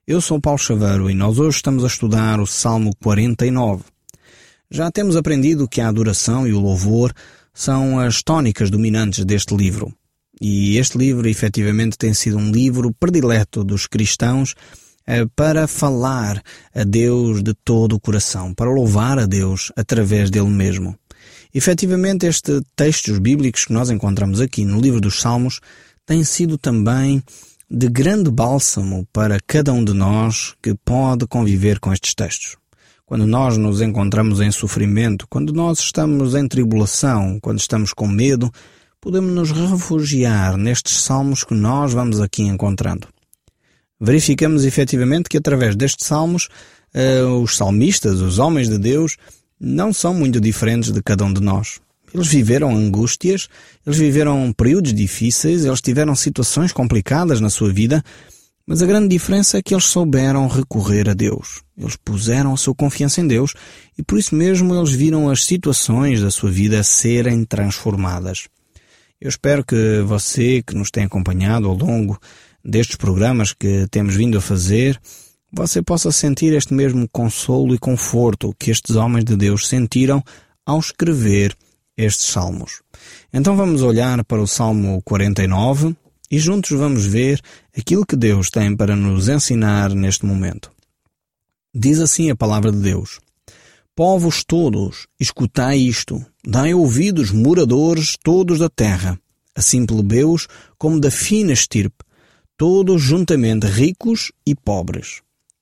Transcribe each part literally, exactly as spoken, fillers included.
Eu sou Paulo Chaveiro e nós hoje estamos a estudar o Salmo quarenta e nove. Já temos aprendido que a adoração e o louvor são as tónicas dominantes deste livro. E este livro, efetivamente, tem sido um livro predileto dos cristãos eh, para falar a Deus de todo o coração, para louvar a Deus através dele mesmo. Efetivamente, estes textos bíblicos que nós encontramos aqui no livro dos Salmos têm sido também de grande bálsamo para cada um de nós que pode conviver com estes textos. Quando nós nos encontramos em sofrimento, quando nós estamos em tribulação, quando estamos com medo, podemos nos refugiar nestes salmos que nós vamos aqui encontrando. Verificamos efetivamente que através destes salmos, eh, os salmistas, os homens de Deus, não são muito diferentes de cada um de nós. Eles viveram angústias, eles viveram períodos difíceis, eles tiveram situações complicadas na sua vida, mas a grande diferença é que eles souberam recorrer a Deus. Eles puseram a sua confiança em Deus e por isso mesmo eles viram as situações da sua vida serem transformadas. Eu espero que você, que nos tem acompanhado ao longo destes programas que temos vindo a fazer, você possa sentir este mesmo consolo e conforto que estes homens de Deus sentiram ao escrever estes salmos. Então vamos olhar para o Salmo quarenta e nove e juntos vamos ver aquilo que Deus tem para nos ensinar neste momento. Diz assim a palavra de Deus: Povos todos, escutai isto, dai ouvidos, moradores todos da terra, assim plebeus como da fina estirpe, todos juntamente ricos e pobres.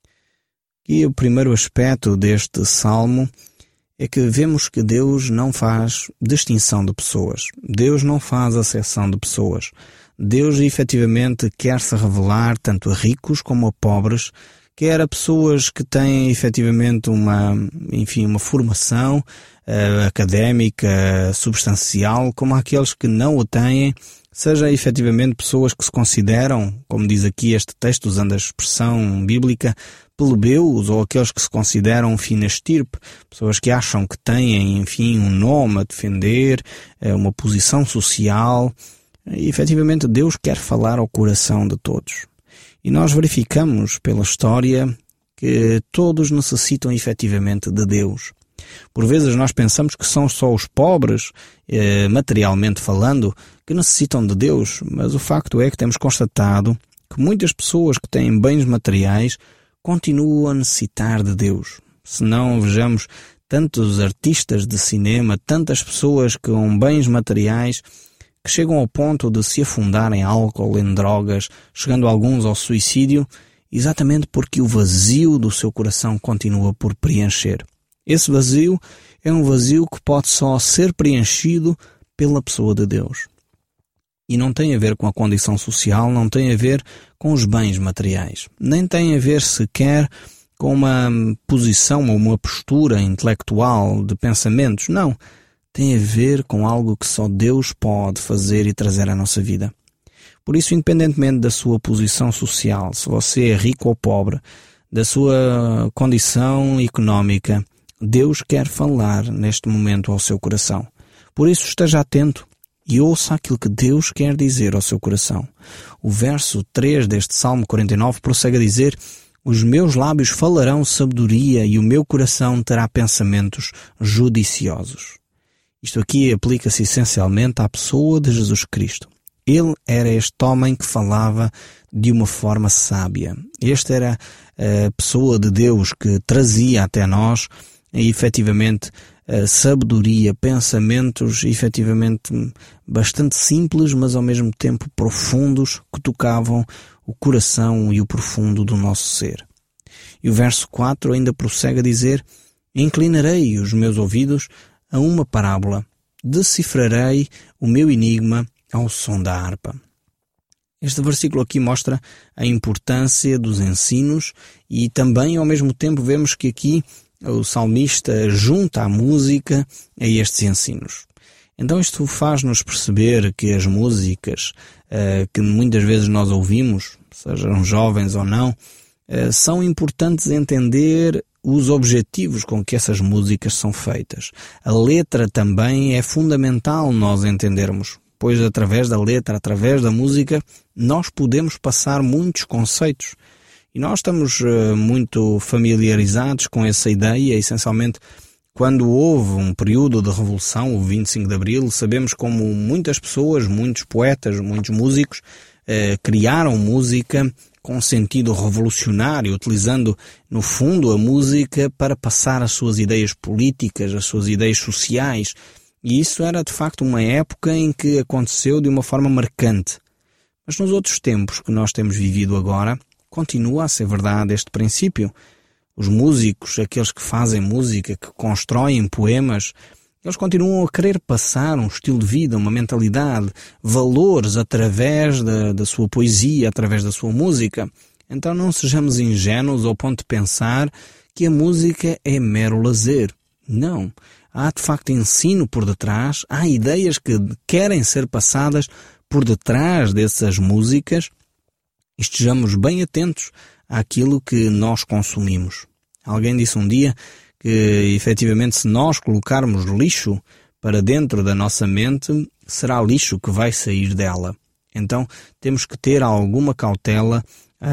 E o primeiro aspecto deste salmo é que vemos que Deus não faz distinção de pessoas. Deus não faz acepção de pessoas. Deus efetivamente quer se revelar tanto a ricos como a pobres, quer a pessoas que têm efetivamente uma, enfim, uma formação uh, académica substancial, como aqueles que não o têm, seja efetivamente pessoas que se consideram, como diz aqui este texto, usando a expressão bíblica, plebeus, ou aqueles que se consideram fina estirpe, pessoas que acham que têm, enfim, um nome a defender, uma posição social. E, efetivamente, Deus quer falar ao coração de todos. E nós verificamos pela história que todos necessitam efetivamente de Deus. Por vezes nós pensamos que são só os pobres, eh, materialmente falando, que necessitam de Deus, mas o facto é que temos constatado que muitas pessoas que têm bens materiais continuam a necessitar de Deus. Se não vejamos tantos artistas de cinema, tantas pessoas com bens materiais que chegam ao ponto de se afundar em álcool, em drogas, chegando alguns ao suicídio, exatamente porque o vazio do seu coração continua por preencher. Esse vazio é um vazio que pode só ser preenchido pela pessoa de Deus. E não tem a ver com a condição social, não tem a ver com os bens materiais. Nem tem a ver sequer com uma posição ou uma postura intelectual de pensamentos. Não. Tem a ver com algo que só Deus pode fazer e trazer à nossa vida. Por isso, independentemente da sua posição social, se você é rico ou pobre, da sua condição económica, Deus quer falar neste momento ao seu coração. Por isso, esteja atento e ouça aquilo que Deus quer dizer ao seu coração. O verso três deste Salmo quarenta e nove prossegue a dizer: Os meus lábios falarão sabedoria e o meu coração terá pensamentos judiciosos. Isto aqui aplica-se essencialmente à pessoa de Jesus Cristo. Ele era este homem que falava de uma forma sábia. Esta era a pessoa de Deus que trazia até nós efetivamente a sabedoria, pensamentos efetivamente bastante simples, mas ao mesmo tempo profundos, que tocavam o coração e o profundo do nosso ser. E o verso quatro ainda prossegue a dizer: Inclinarei os meus ouvidos a uma parábola, decifrarei o meu enigma ao som da harpa. Este versículo aqui mostra a importância dos ensinos e também ao mesmo tempo vemos que aqui o salmista junta a música a estes ensinos. Então isto faz-nos perceber que as músicas uh, que muitas vezes nós ouvimos, sejam jovens ou não, uh, são importantes entender os objetivos com que essas músicas são feitas. A letra também é fundamental nós entendermos, pois através da letra, através da música, nós podemos passar muitos conceitos. E nós estamos uh, muito familiarizados com essa ideia, essencialmente quando houve um período de revolução, o vinte e cinco de Abril, sabemos como muitas pessoas, muitos poetas, muitos músicos uh, criaram música com sentido revolucionário, utilizando, no fundo, a música para passar as suas ideias políticas, as suas ideias sociais. E isso era, de facto, uma época em que aconteceu de uma forma marcante. Mas nos outros tempos que nós temos vivido agora, continua a ser verdade este princípio. Os músicos, aqueles que fazem música, que constroem poemas, eles continuam a querer passar um estilo de vida, uma mentalidade, valores através da, da sua poesia, através da sua música. Então não sejamos ingênuos ao ponto de pensar que a música é mero lazer. Não. Há de facto ensino por detrás, há ideias que querem ser passadas por detrás dessas músicas. Estejamos bem atentos àquilo que nós consumimos. Alguém disse um dia que, efetivamente, se nós colocarmos lixo para dentro da nossa mente, será lixo que vai sair dela. Então, temos que ter alguma cautela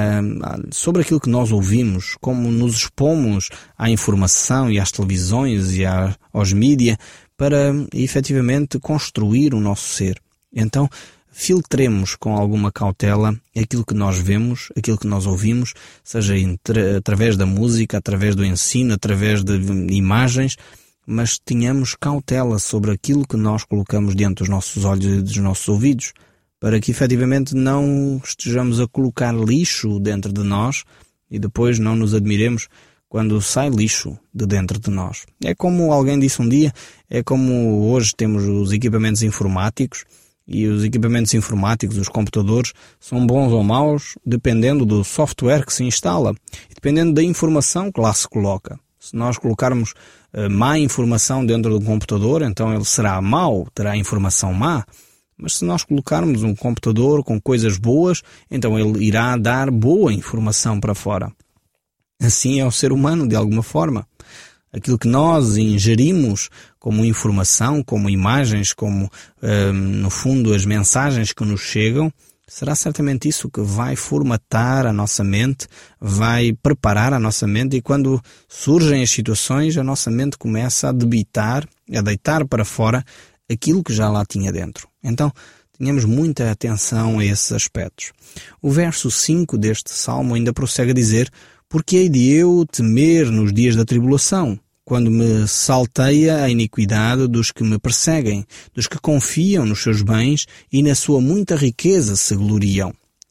uh, sobre aquilo que nós ouvimos, como nos expomos à informação e às televisões e à, aos mídia para, efetivamente, construir o nosso ser. Então, filtremos com alguma cautela aquilo que nós vemos, aquilo que nós ouvimos, seja entre, através da música, através do ensino, através de imagens, mas tenhamos cautela sobre aquilo que nós colocamos diante dos nossos olhos e dos nossos ouvidos, para que efetivamente não estejamos a colocar lixo dentro de nós e depois não nos admiremos quando sai lixo de dentro de nós. É como alguém disse um dia, é como hoje temos os equipamentos informáticos. E os equipamentos informáticos, os computadores, são bons ou maus dependendo do software que se instala e dependendo da informação que lá se coloca. Se nós colocarmos uh, má informação dentro do computador, então ele será mau, terá informação má. Mas se nós colocarmos um computador com coisas boas, então ele irá dar boa informação para fora. Assim é o ser humano, de alguma forma. Aquilo que nós ingerimos como informação, como imagens, como, um, no fundo, as mensagens que nos chegam, será certamente isso que vai formatar a nossa mente, vai preparar a nossa mente e quando surgem as situações, a nossa mente começa a debitar, a deitar para fora aquilo que já lá tinha dentro. Então, tenhamos muita atenção a esses aspectos. O verso cinco deste salmo ainda prossegue a dizer: porque hei de eu temer nos dias da tribulação, quando me salteia a iniquidade dos que me perseguem, dos que confiam nos seus bens e na sua muita riqueza se gloriam.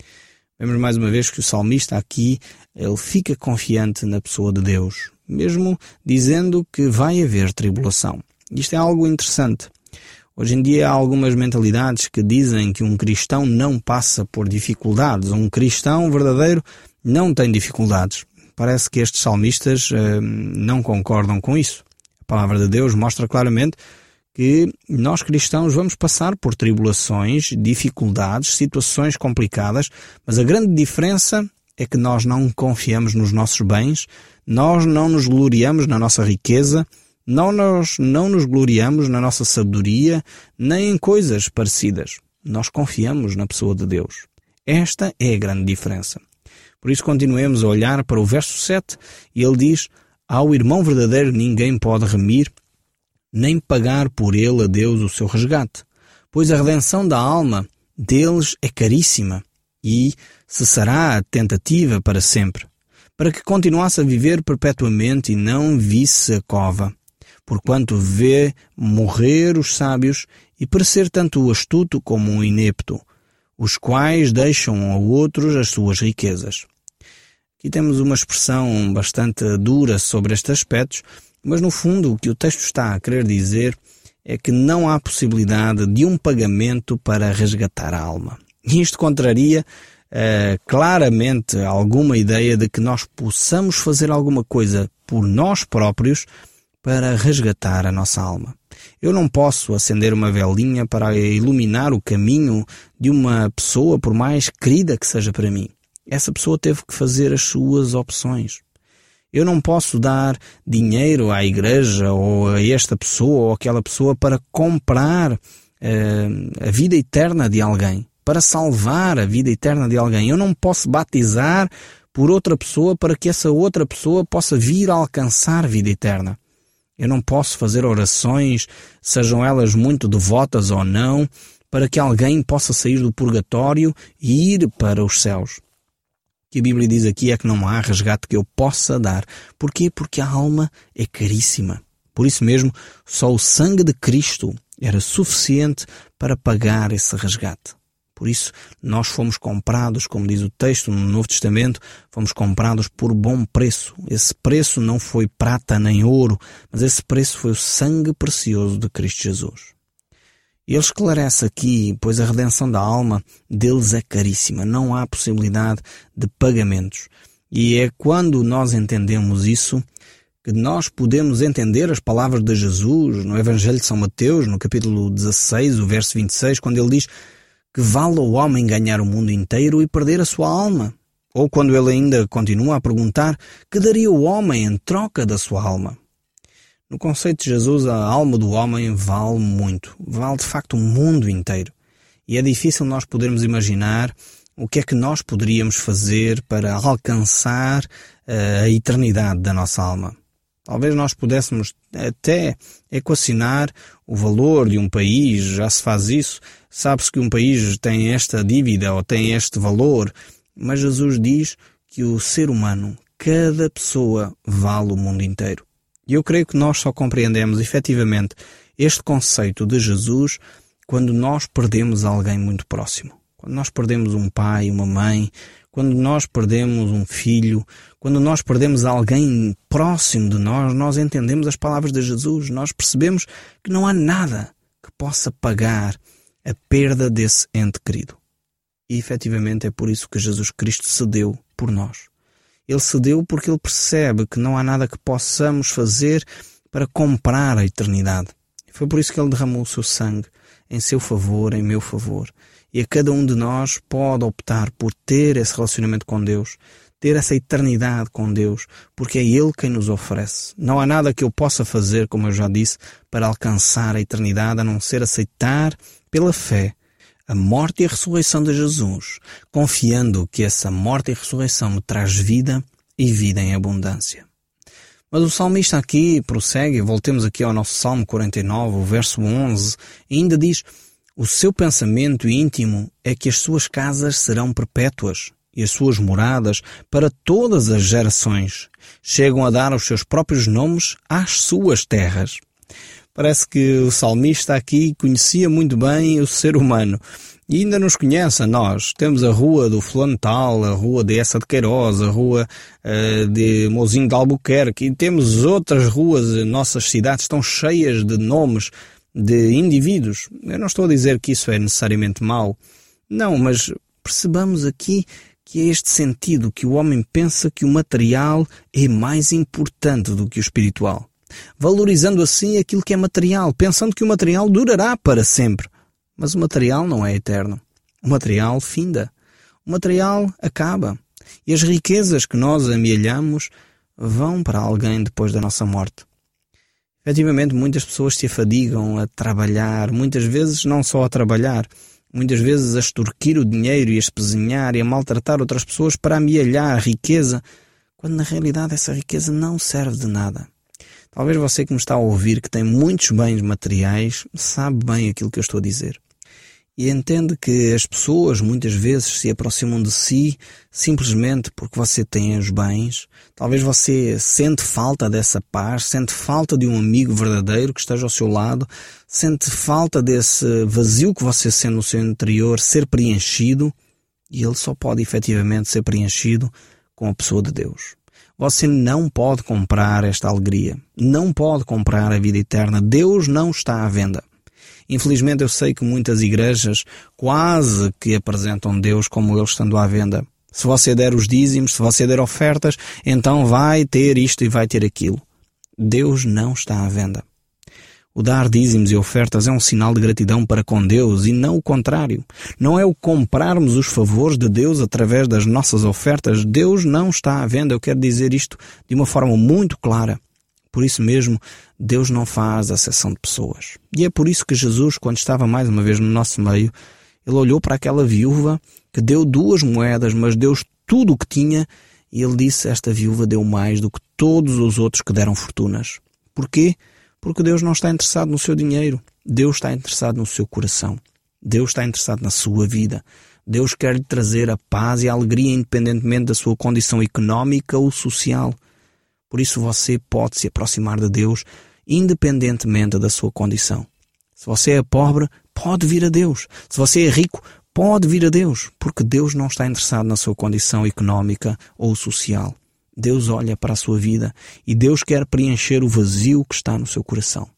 Vemos mais uma vez que o salmista aqui, ele fica confiante na pessoa de Deus, mesmo dizendo que vai haver tribulação. Isto é algo interessante. Hoje em dia há algumas mentalidades que dizem que um cristão não passa por dificuldades. Um cristão verdadeiro não tem dificuldades. Parece que estes salmistas uh, não concordam com isso. A palavra de Deus mostra claramente que nós cristãos vamos passar por tribulações, dificuldades, situações complicadas, mas a grande diferença é que nós não confiamos nos nossos bens, nós não nos gloriamos na nossa riqueza, não, nós não nos gloriamos na nossa sabedoria, nem em coisas parecidas. Nós confiamos na pessoa de Deus. Esta é a grande diferença. Por isso continuemos a olhar para o verso sete e ele diz: ao irmão verdadeiro ninguém pode remir, nem pagar por ele a Deus o seu resgate, pois a redenção da alma deles é caríssima e cessará a tentativa para sempre, para que continuasse a viver perpetuamente e não visse a cova, porquanto vê morrer os sábios e perecer tanto o astuto como o inepto, os quais deixam a outros as suas riquezas. Aqui temos uma expressão bastante dura sobre estes aspectos, mas no fundo o que o texto está a querer dizer é que não há possibilidade de um pagamento para resgatar a alma. E isto contraria uh, claramente alguma ideia de que nós possamos fazer alguma coisa por nós próprios para resgatar a nossa alma. Eu não posso acender uma velinha para iluminar o caminho de uma pessoa, por mais querida que seja para mim. Essa pessoa teve que fazer as suas opções. Eu não posso dar dinheiro à igreja ou a esta pessoa ou aquela pessoa para comprar uh, a vida eterna de alguém, para salvar a vida eterna de alguém. Eu não posso batizar por outra pessoa para que essa outra pessoa possa vir a alcançar vida eterna. Eu não posso fazer orações, sejam elas muito devotas ou não, para que alguém possa sair do purgatório e ir para os céus. O que a Bíblia diz aqui é que não há resgate que eu possa dar. Porquê? Porque a alma é caríssima. Por isso mesmo, só o sangue de Cristo era suficiente para pagar esse resgate. Por isso, nós fomos comprados, como diz o texto no Novo Testamento, fomos comprados por bom preço. Esse preço não foi prata nem ouro, mas esse preço foi o sangue precioso de Cristo Jesus. Ele esclarece aqui, pois a redenção da alma deles é caríssima, não há possibilidade de pagamentos. E é quando nós entendemos isso que nós podemos entender as palavras de Jesus no Evangelho de São Mateus, no capítulo dezasseis, o verso vinte e seis, quando ele diz que vale o homem ganhar o mundo inteiro e perder a sua alma. Ou quando ele ainda continua a perguntar que daria o homem em troca da sua alma. No conceito de Jesus, a alma do homem vale muito, vale de facto o mundo inteiro. E é difícil nós podermos imaginar o que é que nós poderíamos fazer para alcançar uh, a eternidade da nossa alma. Talvez nós pudéssemos até equacionar o valor de um país, já se faz isso, sabe-se que um país tem esta dívida ou tem este valor, mas Jesus diz que o ser humano, cada pessoa, vale o mundo inteiro. E eu creio que nós só compreendemos efetivamente este conceito de Jesus quando nós perdemos alguém muito próximo. Quando nós perdemos um pai, uma mãe, quando nós perdemos um filho, quando nós perdemos alguém próximo de nós, nós entendemos as palavras de Jesus. Nós percebemos que não há nada que possa pagar a perda desse ente querido. E efetivamente é por isso que Jesus Cristo cedeu por nós. Ele cedeu porque ele percebe que não há nada que possamos fazer para comprar a eternidade. Foi por isso que ele derramou o seu sangue em seu favor, em meu favor. E a cada um de nós pode optar por ter esse relacionamento com Deus, ter essa eternidade com Deus, porque é Ele quem nos oferece. Não há nada que eu possa fazer, como eu já disse, para alcançar a eternidade, a não ser aceitar pela fé a morte e a ressurreição de Jesus, confiando que essa morte e ressurreição me traz vida e vida em abundância. Mas o salmista aqui prossegue, voltemos aqui ao nosso Salmo quarenta e nove, o verso onze, e ainda diz: o seu pensamento íntimo é que as suas casas serão perpétuas e as suas moradas para todas as gerações. Chegam a dar os seus próprios nomes às suas terras. Parece que o salmista aqui conhecia muito bem o ser humano e ainda nos conhece a nós. Temos a rua do fulano tal, a rua de Essa de Queiroz, a rua uh, de Mozinho de Albuquerque, e temos outras ruas, nossas cidades estão cheias de nomes de indivíduos. Eu não estou a dizer que isso é necessariamente mau, não, mas percebamos aqui que é este sentido que o homem pensa que o material é mais importante do que o espiritual, valorizando assim aquilo que é material, pensando que o material durará para sempre. Mas o material não é eterno. O material finda. O material acaba. E as riquezas que nós amealhamos vão para alguém depois da nossa morte. Efetivamente, muitas pessoas se afadigam a trabalhar, muitas vezes não só a trabalhar, muitas vezes a extorquir o dinheiro e a espezinhar e a maltratar outras pessoas para amealhar a riqueza, quando na realidade essa riqueza não serve de nada. Talvez você que me está a ouvir, que tem muitos bens materiais, sabe bem aquilo que eu estou a dizer. E entende que as pessoas muitas vezes se aproximam de si simplesmente porque você tem os bens. Talvez você sente falta dessa paz, sente falta de um amigo verdadeiro que esteja ao seu lado, sente falta desse vazio que você sente no seu interior ser preenchido, e ele só pode efetivamente ser preenchido com a pessoa de Deus. Você não pode comprar esta alegria, não pode comprar a vida eterna. Deus não está à venda. Infelizmente eu sei que muitas igrejas quase que apresentam Deus como Ele estando à venda. Se você der os dízimos, se você der ofertas, então vai ter isto e vai ter aquilo. Deus não está à venda. O dar dízimos e ofertas é um sinal de gratidão para com Deus e não o contrário. Não é o comprarmos os favores de Deus através das nossas ofertas. Deus não está à venda. Eu quero dizer isto de uma forma muito clara. Por isso mesmo, Deus não faz acepção de pessoas. E é por isso que Jesus, quando estava mais uma vez no nosso meio, Ele olhou para aquela viúva que deu duas moedas, mas deu tudo o que tinha, E ele disse, esta viúva deu mais do que todos os outros que deram fortunas. Porquê? Porque Deus não está interessado no seu dinheiro. Deus está interessado no seu coração. Deus está interessado na sua vida. Deus quer lhe trazer a paz e a alegria independentemente da sua condição económica ou social. Por isso você pode se aproximar de Deus independentemente da sua condição. Se você é pobre, pode vir a Deus. Se você é rico, pode vir a Deus, porque Deus não está interessado na sua condição económica ou social. Deus olha para a sua vida e Deus quer preencher o vazio que está no seu coração.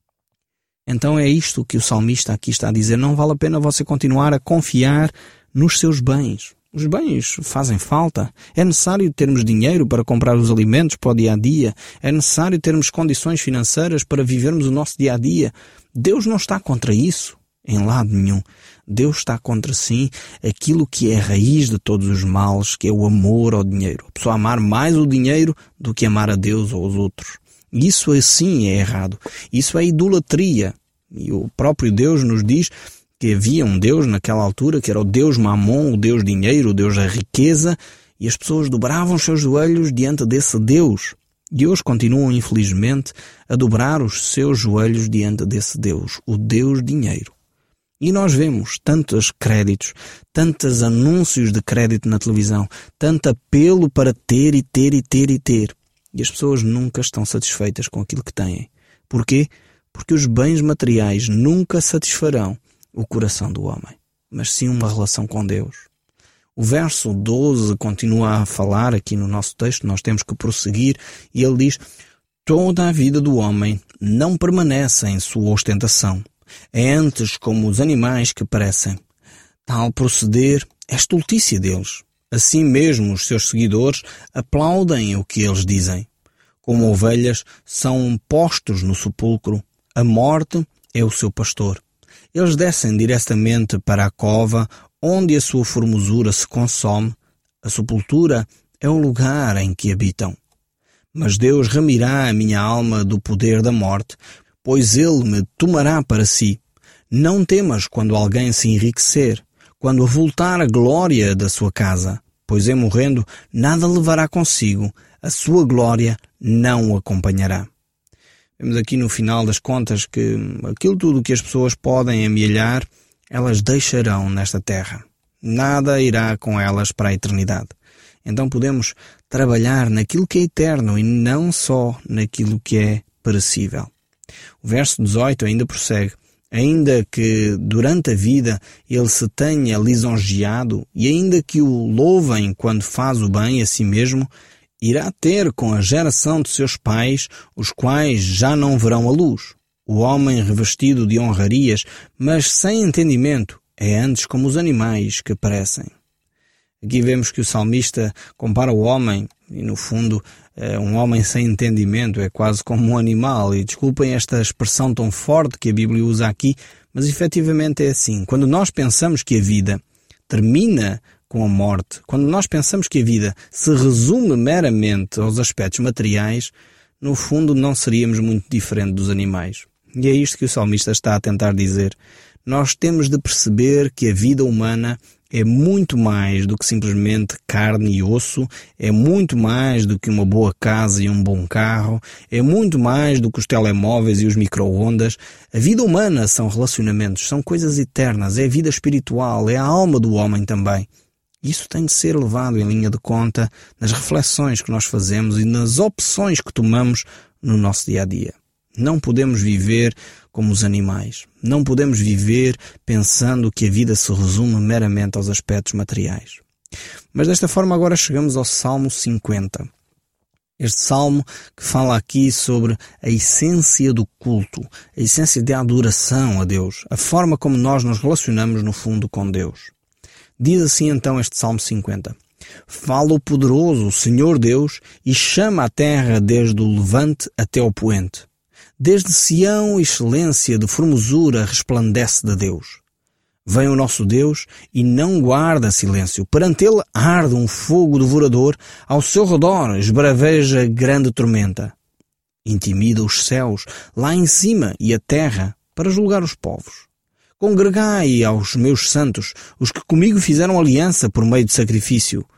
Então é isto que o salmista aqui está a dizer. Não vale a pena você continuar a confiar nos seus bens. Os bens fazem falta. É necessário termos dinheiro para comprar os alimentos para o dia-a-dia. É necessário termos condições financeiras para vivermos o nosso dia-a-dia. Deus não está contra isso, em lado nenhum. Deus está contra, sim, aquilo que é a raiz de todos os males, que é o amor ao dinheiro. A pessoa amar mais o dinheiro do que amar a Deus ou os outros. Isso assim é errado. Isso é idolatria. E o próprio Deus nos diz que havia um Deus naquela altura, que era o Deus Mamon, o Deus dinheiro, o Deus da riqueza, e as pessoas dobravam os seus joelhos diante desse Deus. E hoje continuam, infelizmente, a dobrar os seus joelhos diante desse Deus, o Deus dinheiro. E nós vemos tantos créditos, tantos anúncios de crédito na televisão, tanto apelo para ter e ter e ter e ter. E as pessoas nunca estão satisfeitas com aquilo que têm. Porquê? Porque os bens materiais nunca satisfarão o coração do homem, mas sim uma relação com Deus. O verso doze continua a falar aqui no nosso texto, nós temos que prosseguir, e ele diz: toda a vida do homem não permanece em sua ostentação. É antes como os animais que perecem. Tal proceder é estultícia deles. Assim mesmo os seus seguidores aplaudem o que eles dizem. Como ovelhas são postos no sepulcro, a morte é o seu pastor. Eles descem diretamente para a cova, onde a sua formosura se consome. A sepultura é o lugar em que habitam. Mas Deus remirá a minha alma do poder da morte, pois Ele me tomará para si. Não temas quando alguém se enriquecer, quando avultar a glória da sua casa, pois em morrendo nada levará consigo, a sua glória não o acompanhará. Vemos aqui no final das contas que aquilo tudo que as pessoas podem amealhar, elas deixarão nesta terra. Nada irá com elas para a eternidade. Então podemos trabalhar naquilo que é eterno e não só naquilo que é perecível. O verso dezoito ainda prossegue. Ainda que durante a vida ele se tenha lisonjeado e ainda que o louvem quando faz o bem a si mesmo, irá ter com a geração de seus pais, os quais já não verão a luz. O homem revestido de honrarias, mas sem entendimento, é antes como os animais que perecem. Aqui vemos que o salmista compara o homem, e no fundo, um homem sem entendimento é quase como um animal. E desculpem esta expressão tão forte que a Bíblia usa aqui, mas efetivamente é assim. Quando nós pensamos que a vida termina com a morte, quando nós pensamos que a vida se resume meramente aos aspectos materiais, no fundo não seríamos muito diferente dos animais. E é isto que o salmista está a tentar dizer. Nós temos de perceber que a vida humana é muito mais do que simplesmente carne e osso, é muito mais do que uma boa casa e um bom carro, é muito mais do que os telemóveis e os micro-ondas. A vida humana são relacionamentos, são coisas eternas, é a vida espiritual, é a alma do homem também. Isso tem de ser levado em linha de conta nas reflexões que nós fazemos e nas opções que tomamos no nosso dia-a-dia. Não podemos viver como os animais. Não podemos viver pensando que a vida se resume meramente aos aspectos materiais. Mas desta forma agora chegamos ao Salmo cinquenta. Este salmo que fala aqui sobre a essência do culto, a essência da adoração a Deus, a forma como nós nos relacionamos no fundo com Deus. Diz assim então este Salmo cinquenta. Fala o poderoso, o Senhor Deus, e chama a terra desde o levante até ao poente. Desde Sião, excelência de formosura resplandece de Deus. Vem o nosso Deus e não guarda silêncio. Perante ele arde um fogo devorador, ao seu redor esbraveja grande tormenta. Intimida os céus lá em cima e a terra para julgar os povos. Congregai aos meus santos, os que comigo fizeram aliança por meio de sacrifício.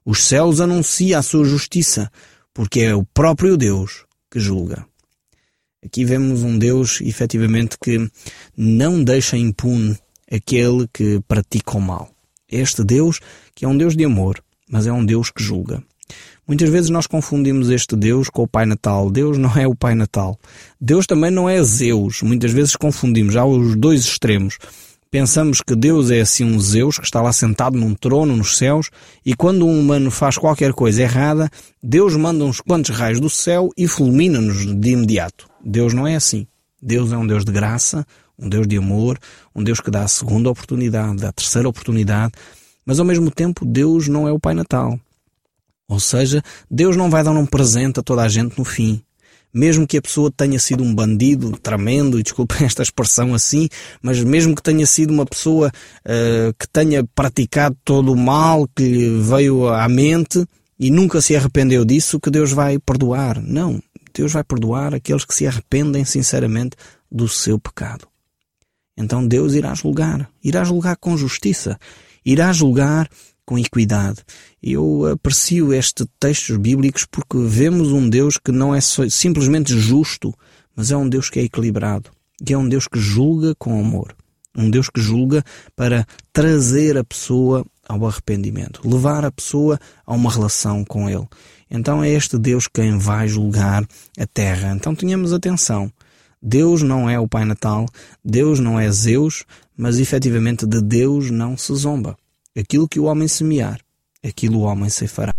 Os céus anunciam a sua justiça, porque é o próprio Deus que julga. Aqui vemos um Deus, efetivamente, que não deixa impune aquele que pratica o mal. Este Deus, que é um Deus de amor, mas é um Deus que julga. Muitas vezes nós confundimos este Deus com o Pai Natal. Deus não é o Pai Natal. Deus também não é Zeus. Muitas vezes confundimos. Há os dois extremos. Pensamos que Deus é assim um Zeus que está lá sentado num trono nos céus e quando um humano faz qualquer coisa errada, Deus manda uns quantos raios do céu e fulmina-nos de imediato. Deus não é assim. Deus é um Deus de graça, um Deus de amor, um Deus que dá a segunda oportunidade, dá a terceira oportunidade, mas ao mesmo tempo Deus não é o Pai Natal. Ou seja, Deus não vai dar um presente a toda a gente no fim. Mesmo que a pessoa tenha sido um bandido tremendo, e desculpem esta expressão assim, mas mesmo que tenha sido uma pessoa uh, que tenha praticado todo o mal que lhe veio à mente e nunca se arrependeu disso, que Deus vai perdoar. Não, Deus vai perdoar aqueles que se arrependem sinceramente do seu pecado. Então Deus irá julgar, irá julgar com justiça, irá julgar com equidade. Eu aprecio estes textos bíblicos porque vemos um Deus que não é só, simplesmente justo, mas é um Deus que é equilibrado, que é um Deus que julga com amor, um Deus que julga para trazer a pessoa ao arrependimento, levar a pessoa a uma relação com Ele. Então é este Deus quem vai julgar a terra. Então tenhamos atenção. Deus não é o Pai Natal, Deus não é Zeus, mas efetivamente de Deus não se zomba. Aquilo que o homem semear, aquilo o homem ceifará.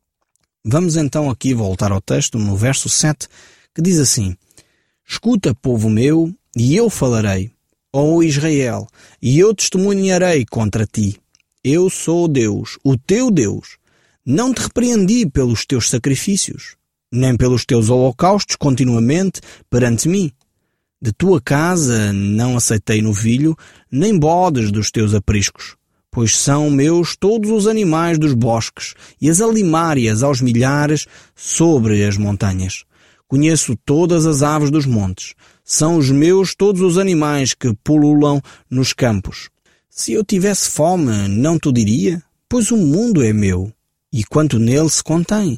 Vamos então aqui voltar ao texto, no verso sete, que diz assim: Escuta, povo meu, e eu falarei, ó Israel, e eu testemunharei contra ti. Eu sou Deus, o teu Deus. Não te repreendi pelos teus sacrifícios, nem pelos teus holocaustos continuamente perante mim. De tua casa não aceitei novilho, nem bodes dos teus apriscos. Pois são meus todos os animais dos bosques e as alimárias aos milhares sobre as montanhas. Conheço todas as aves dos montes. São os meus todos os animais que pululam nos campos. Se eu tivesse fome, não te diria? Pois o mundo é meu, e quanto nele se contém.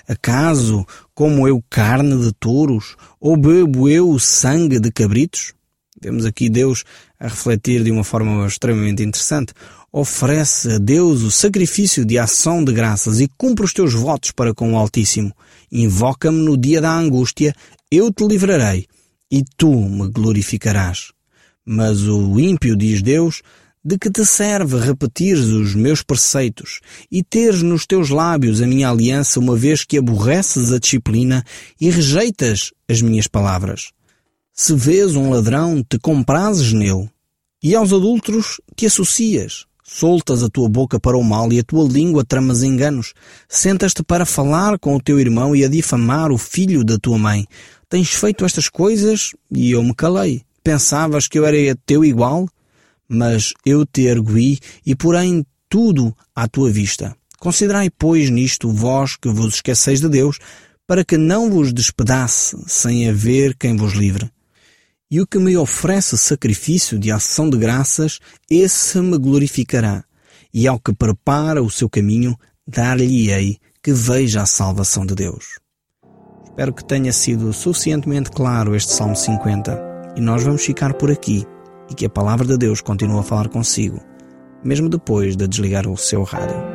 Acaso como eu carne de touros, ou bebo eu o sangue de cabritos? Vemos aqui Deus a refletir de uma forma extremamente interessante. Oferece a Deus o sacrifício de ação de graças e cumpre os teus votos para com o Altíssimo. Invoca-me no dia da angústia, eu te livrarei, e tu me glorificarás. Mas o ímpio, diz Deus, de que te serve repetires os meus preceitos e teres nos teus lábios a minha aliança, uma vez que aborreces a disciplina e rejeitas as minhas palavras? Se vês um ladrão, te comprases nele, e aos adúlteros te associas. Soltas a tua boca para o mal e a tua língua tramas enganos. Sentas-te para falar com o teu irmão e a difamar o filho da tua mãe. Tens feito estas coisas e eu me calei. Pensavas que eu era teu igual? Mas eu te ergui e porém tudo à tua vista. Considerai, pois, nisto vós que vos esqueceis de Deus, para que não vos despedace sem haver quem vos livre. E o que me oferece sacrifício de ação de graças, esse me glorificará. E ao que prepara o seu caminho, dar-lhe-ei que veja a salvação de Deus. Espero que tenha sido suficientemente claro este Salmo cinquenta. E nós vamos ficar por aqui. E que a palavra de Deus continue a falar consigo, mesmo depois de desligar o seu rádio.